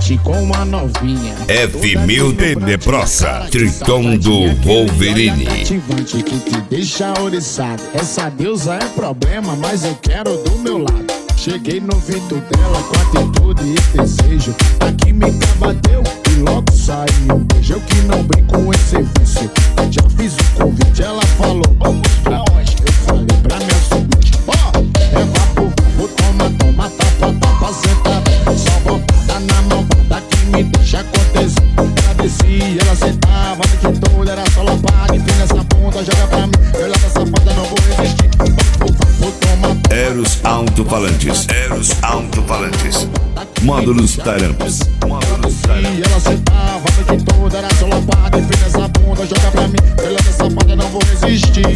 bati com uma novinha. F1000 de Prosa, Triton do Wolverine. Cativante que te deixa oriçado. Essa deusa é problema, mas eu quero do meu lado. Cheguei no ouvido dela com atitude e desejo. A química bateu e logo saiu um beijo. Eu que não brinco com esse vício. Já fiz o convite, ela falou: vamos pra onde? Eu falei pra minha subir. Ó, é vapor, toma, toma, tapa, tapa, sentada. Só botada na malvada que me deixa acontecer. Ela descia, ela sentava, a noite toda era só lapada. Enfim, nessa bunda, joga pra mim. Eu lavo essa safada, não vou resistir. Vapor, toma. Eros Alto-Falantes, Eros Alto-Falantes, módulos Tarampas, módulos Tarampas. Ela sentava a noite toda, era só lapada. Enfim, nessa bunda, joga pra mim. Eu lavo essa safada, não vou resistir.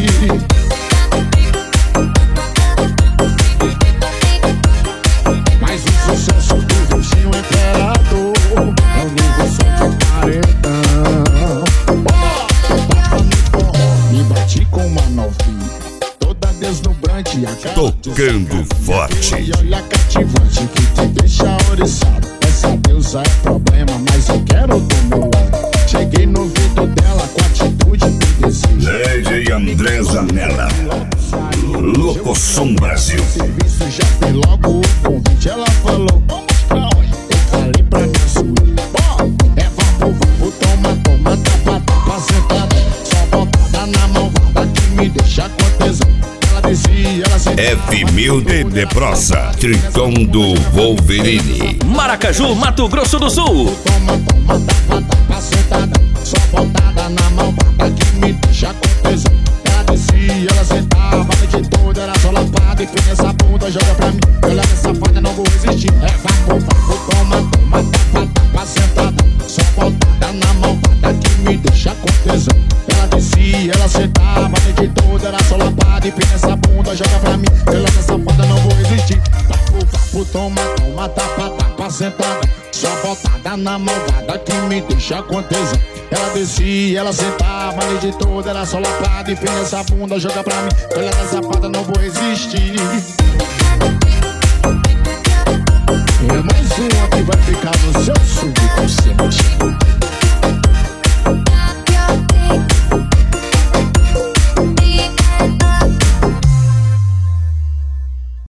Mas o sucesso do Virgínio Imperador é o novo som de paredão. Me bati com uma novinha, toda deslumbrante, a cara Tocando forte. E olha cativante que te deixa oriçado. Essa deusa é problema, mas eu quero do meu lado. Cheguei no ouvido dela com atitude e desejo. DJ André Zanella, Locosom Brasil. Serviço já fez logo o convite. Ela falou: vamos pra onde? Eu falei pra minha suíte. É vapor, vapor, toma, toma, tapa, tapa, sentada. Só botada na malvada que me deixa acontecer. Ela descia, ela sentava. F1000 de Prosa, Triton do Wolverine. Maracaju, Mato Grosso do Sul. Toma, toma, tapa, tapa, sentada. Só botada na malvada que me deixa acontecer. Ela descia, ela sentava, a noite toda era só lapada. Enfim, nessa bunda, joga pra mim. Eu levo essa safada, não vou resistir. É vapor, vapor, toma, toma, tapa, tapa, sentada. Só botada na malvada que me deixa acontecer. Ela descia, ela sentava, a noite toda era só lapada. Enfim, nessa bunda, joga pra mim. Eu levo essa safada, não vou resistir. Vapor, vapor, toma, toma, tapa, tapa, sentada. Só botada na malvada que me deixa acontecer. Ela descia, ela sentava, a noite toda era só lapada. Enfim, nessa bunda, joga pra mim. Eu levo essa safada, não vou resistir.